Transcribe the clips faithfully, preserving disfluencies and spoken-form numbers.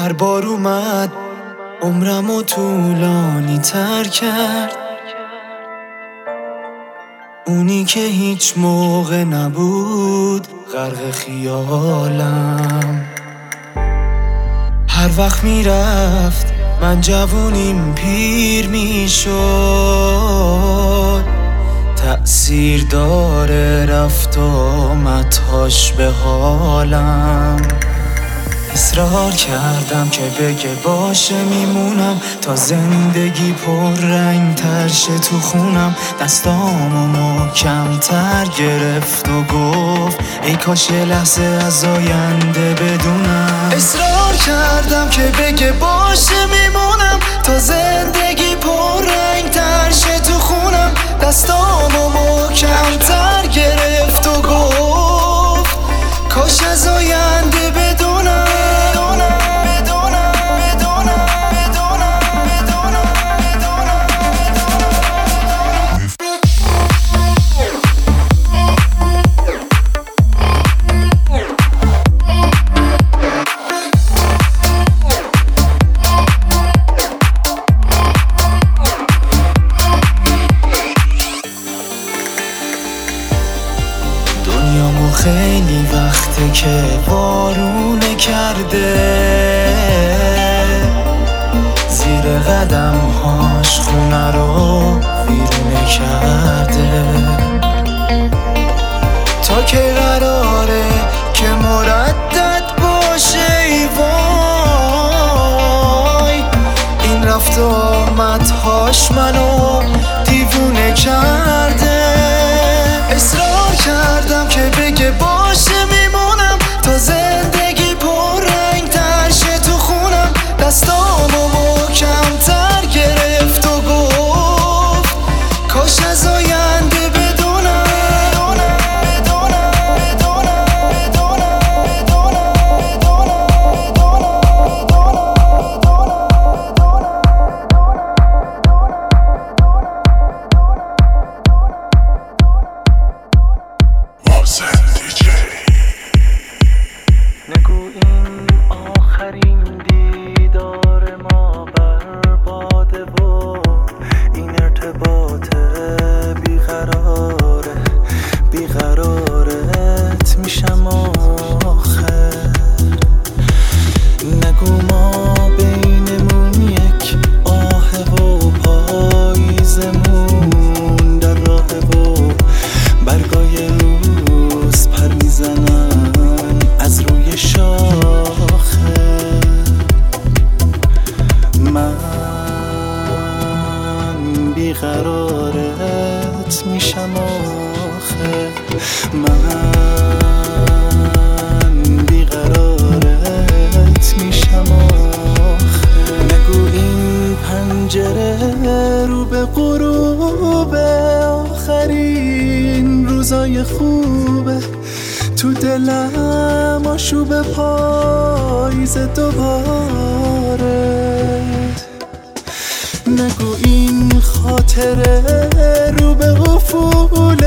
هر بار اومد عمرمو طولانی تر کرد، اونی که هیچ موقع نبود غرق خیالم. هر وقت میرفت من جوونیم پیر میشد، تأثیر داره رفت آمدهاش به حالم. اصرار کردم که بگه باشه میمونم تا زندگی پر رنگ تر شه تو خونم. دستامو محکم تر گرفت و گفت ای کاش یه لحظه از آینده بدونم. اصرار کردم که بگه باشه میمونم تا زندگی پر رنگ تر شه تو خونم. دستامو محکم تر گرفت و گفت کاش از آینده بدونم. خیلی وقته که بارونه کرده، زیر قدمهاش خونه رو ویرونه کرده. تا که قراره که مردد باشه ای وای، این رفت و آمدهاش منو دیوونه کرده. اصرار کردم که بگه باشه میمونم تا زندگی پر رنگ تر شه تو خونم. دستامو محکم تر گرفت و گفت کاش از آینده بدونم. نگو این آخرین دیدار ما برباده و این ارتباط بیقراره، بیقرارت میشم آخر. نگو ما بینمون یک آه و پاییزمون در راهه و برگای روز پر میزنن از روی شاخه. من بیقرارت میشم آخه، من بیقرارت میشم آخه. نگو این پنجره رو به غروب آخرین روزای خوبه، تو دلم آشوب پاییز دوباره. نگو این خاطره رو به افول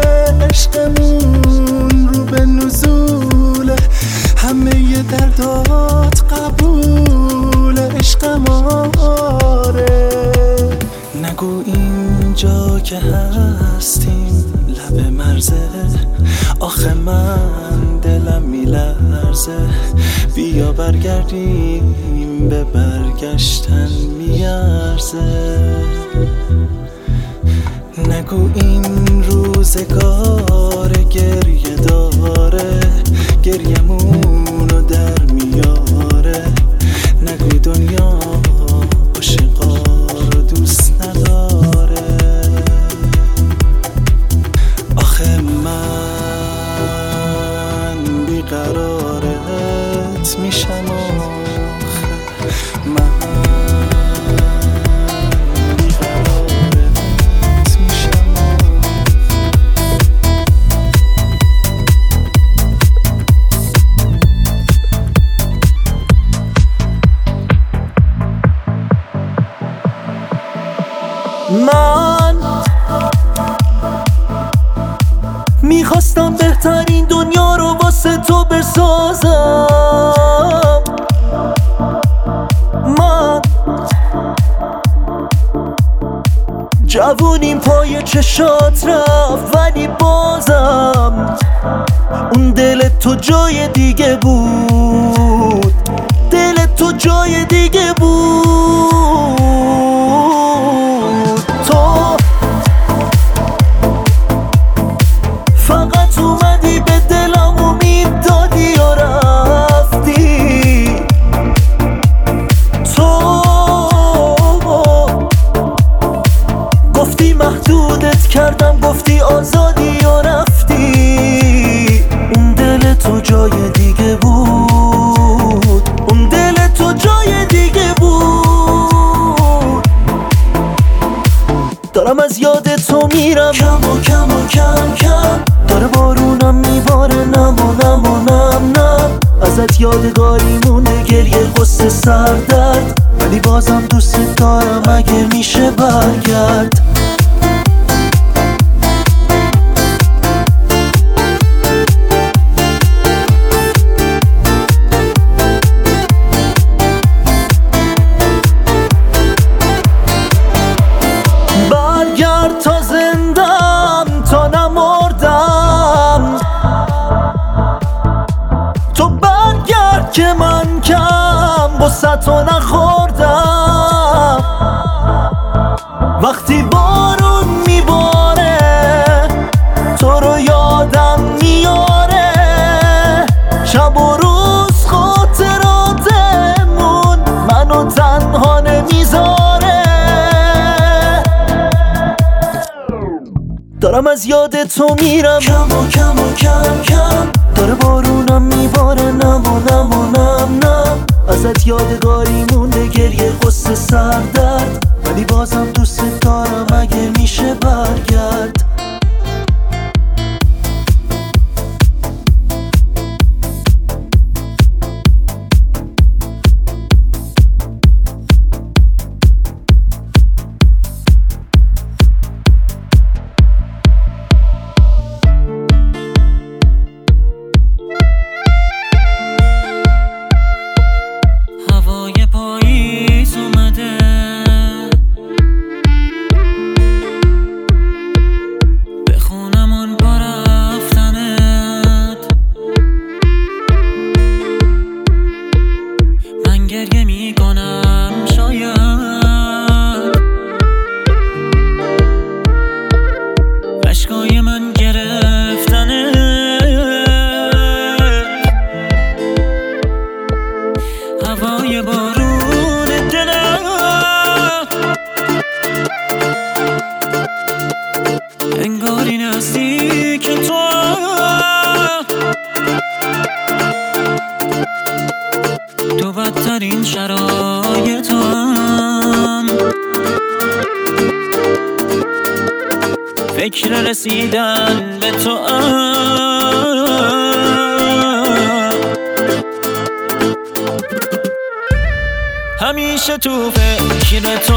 عشقمون رو به نزول همه ی دردات قبول عشقم آره. نگو اینجا که هستیم لب مرزه، آخه من دلم میلرزه. بیا برگردیم به برگشتن میارزه. نگو این روزگار گریه داره، گریمونو در میاره. نگو دنیا عاشقا رو دوست نداره. آخه من بیقرارت میشم آخه، من بیقرارت میشم من میخواستم بهترین دنیا رو واسه تو بسازم، جوونیم پای چشات رفت، ولی بازم اون دل تو جای دیگه بود، دل تو جای دیگه بود. تو فقط اومدی به دلم امید دادی و رفتی. تو گفتی محدودت کردم، گفتی آزادی و رفتی. اون دل تو جای دیگه بود، اون دل تو جای دیگه بود. دارم از یاد تو میرم کم و کم و کم کم، داره بارونم میباره نم و نم و نم نم. ازت یادگاری مونده گریه غصه سردرد، ولی بازم دوست دارم اگه میشه برگرد. برگرد تا زندم، تا نمردم. تو برگرد که من کم غصه تو نخوردم. وقتی بارون میباره تو رو یادم میاره، شب و روز خاطراتمون منو تنها نمیذاره. دارم از یاد تو میرم کم و کم و کم کم، داره بارونم میباره نم و نم و نم نم. ازت یادگاری مونده گریه غصه سردرد، ولی بازم دوست دارم اگه میشه برگرد. گریه میکنم شاید اشکای من گرفتنه. هوای بارون دلم انگاری نزدیک تو، تو بدترین شرایطم. فکر رسیدن به تو همیشه تو فکر تو،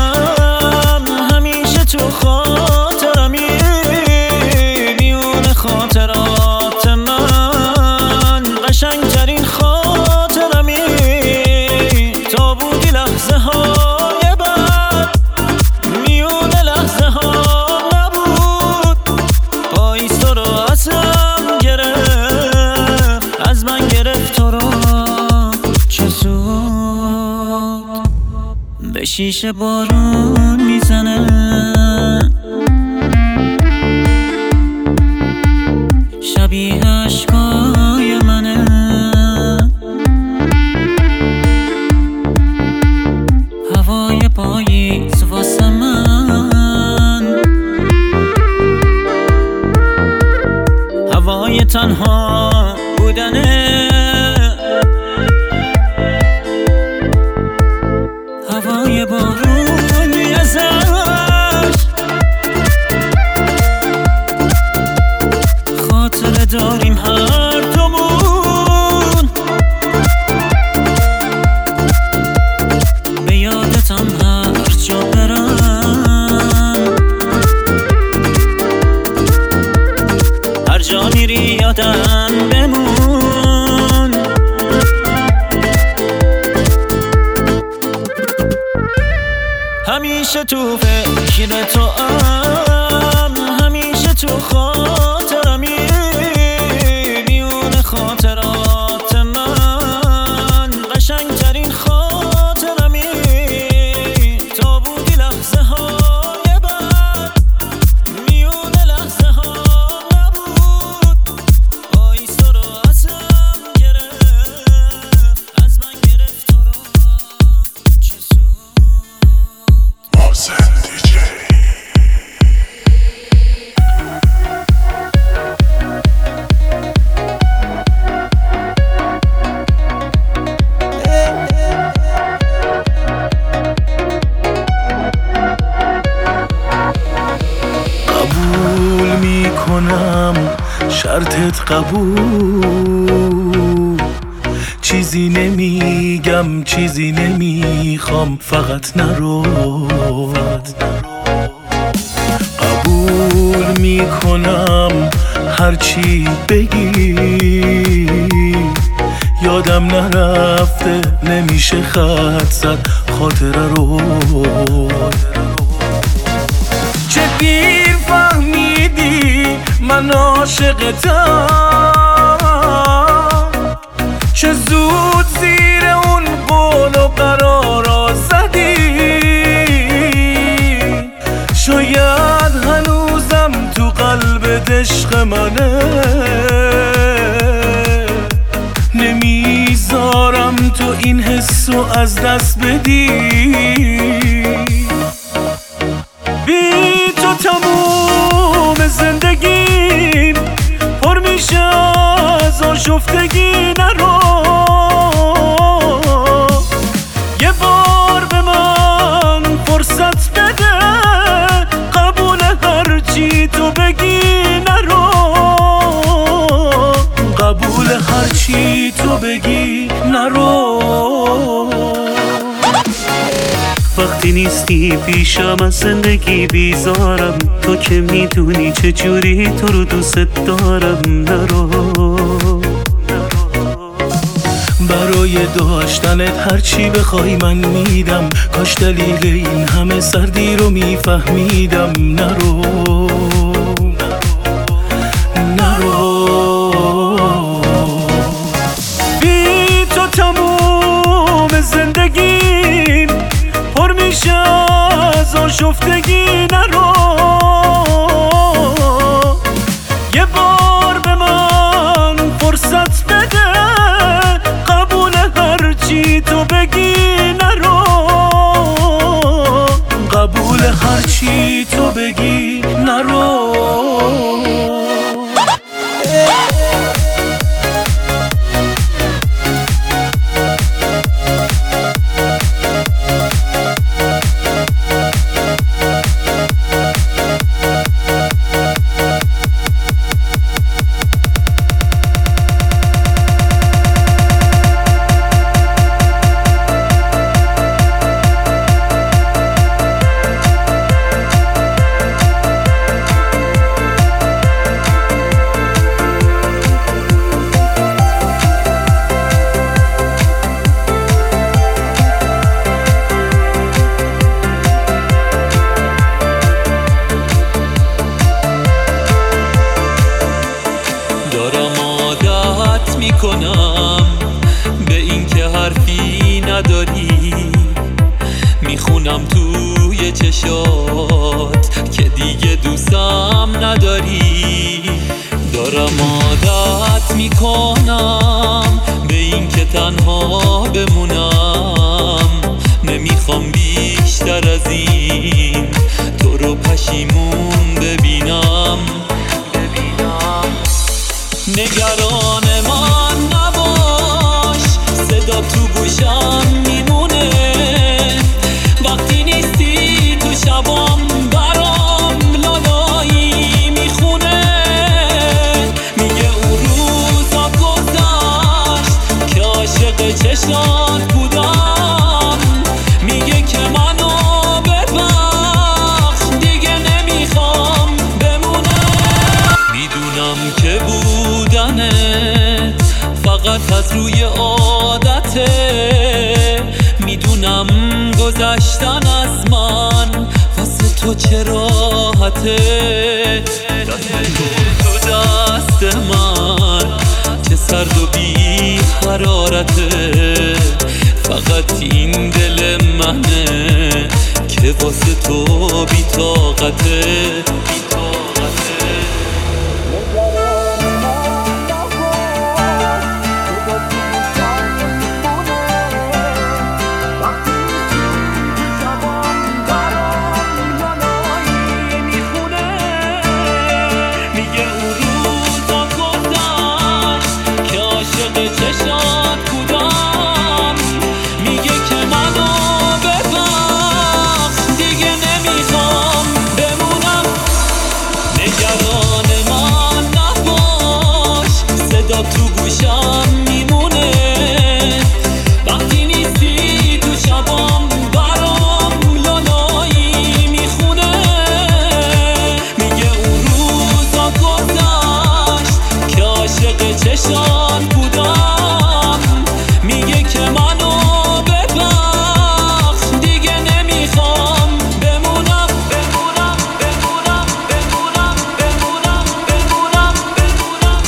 همیشه تو خاطرمی. میون خاطرات من قشنگترین خاطرمی. تا بودی لحظه های بعد، میون لحظه ها نبود. پاییز تو رو ازم گرفت، از من گرفت تو رو. چه سود به شیشه بارون میزنه، شبیه اشکای منه. هوای پاییز واسه من، هوای تنها بودنه. هوای بارون ازش خاطره داریم هر دومون. به یادتم هر جا برم، هر جا میری یادم بمون. همیشه تو فکر تو ام، همیشه تو خاطرمی، میون خاطرات من قشنگترین خاطرمی. تا بودی لحظه های بعد، میون لحظه ها نبود. آیست تو رو ازم گرفت، از من گرفت تو رو. چه سود محسن دیجی. قبول میکنم شرطت قبول، چیزی نمیگم چیزی نمیخوام، فقط نرو. قبول میکنم هرچی بگی، یادم نرفته نمیشه خط زد خاطره رو. چه دیر فهمیدی من عاشقتم، چه زود زیر اون قول و قرارا زدی. شاید هنوزم تو قلبت عشق منه، نمیذارم تو این حسو از دست بدی. بی تو تموم زندگیم پر میشه از آشفتگی. نرو یه بار به من فرصت بده، قبول هرچی تو بگی. نرو قبول هرچی تو بگی. نرو وقتی نیستی پیشم از زندگی بیزارم، تو که میدونی چه جوری تو رو دوست دارم. نرو برای داشتنت هرچی بخوای من میدم، کاش دلیل این همه سردی رو میفهمیدم. نرو نرو بی تو تموم زندگیم پر میشه از آشفتگی. نرو یه بار به من فرصت بده، قبول هرچی تو بگی. نرو قبول هرچی تو بگی. نرو میکنم به این که حرفی نداری، میخونم توی چشات که دیگه دوستم نداری. دارم عادت میکنم به این که تنها بمونم، نمیخوام بیشتر از این تو رو پشیمون ببینم. نگران من نباش، صدا تو گوشم میمونه وقتی نیستی تو شبام، برام لالایی میخونه. میگه اون روزا گذشت که عاشق چشات بودم، میگه که منو ببخش دیگه نمیخوام بمونم. میدونم که بودنت فقط از روی عادته، میدونم گذشتن از من تو چه راحته، دست تو دست من چه سرد و بی حرارته. فقط این دل منه که واسه تو بی طاقته. تو گوشم میمونه وقتی نیستی تو شبام برام لالایی میخونه. میگه اون روزا گذشت که عاشق چشان بودم. میگه که منو ببخش دیگه نمیخوام بمونم بمونم بمونم بمونم بمونم بمونم بمونم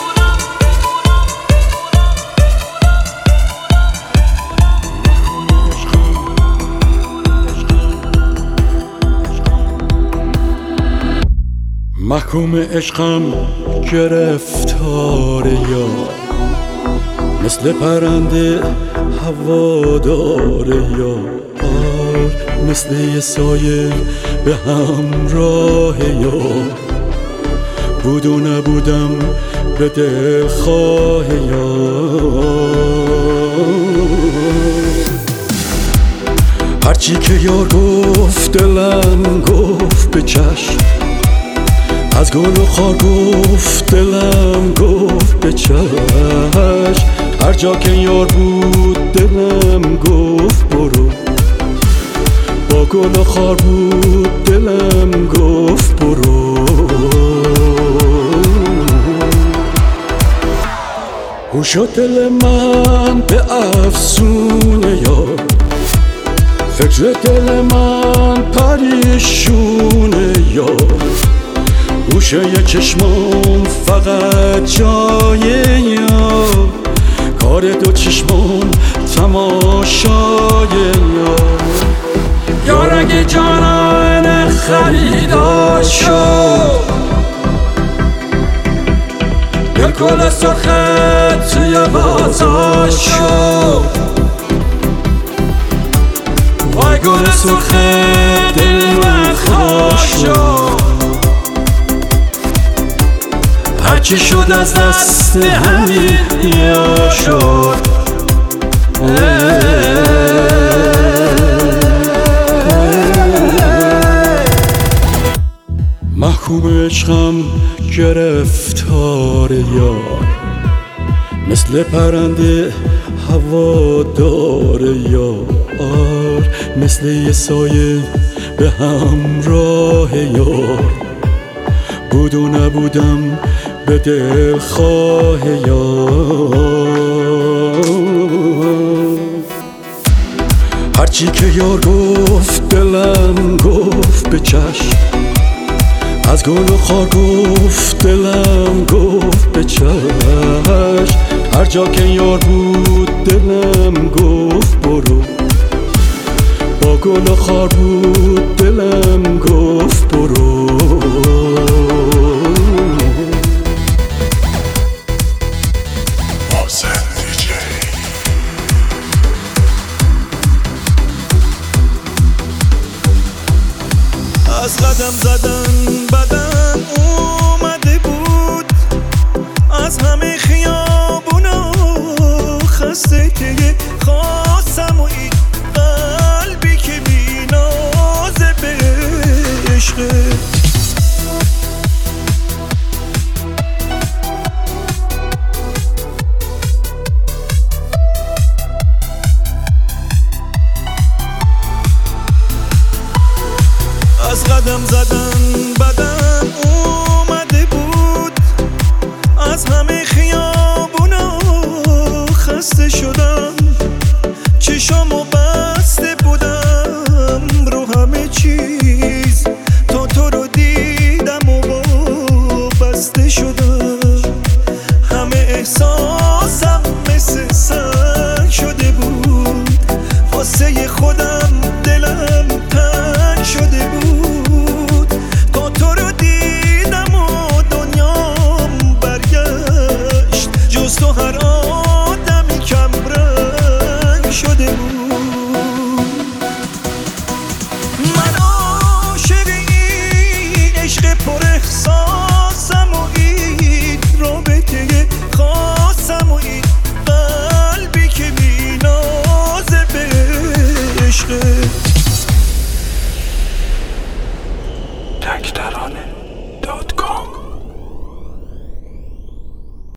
محکوم عشقم گرفتار یار، مثل پرنده هوادار یار، مثل یه سایه به همراه یار. بود و نبودم به دلخواه یار. هرچی که یار گفت دلم گفت به چشم، از گل و خار گفت دلم گفت به چشم. هر جا که یار بود دلم گفت برو، با گل و خار بود دلم گفت برو. او شد دل من به افسون یار، فکر دل من پریشون یار. گوشه یه چشمام فقط جای یار، کار دو چشمام تماشای یار. یار اگه جانان خریدار شد، یه گل سرخت توی بازار شد. وای گل سرخت دل من خوش شد، هرچی شد از دست همین یا شد. محکوم عشقم گرفتار یار، مثل پرنده هوادار یار، مثل یه سایه به همراه یار. بود و نبودم به دلخواه یار. هرچی که یار گفت دلم گفت به چشم، از گل و خار گفت دلم گفت به چشم. هر جا که یار بود دلم گفت برو، با گل و خار بود دلم گفت برو. از قدم زدن بدن اومده بود، از همه خیابونا خسته که خواستم و این قلبی که بی نازه به عشقه. از قدم زدن بدن اومده بود، از همه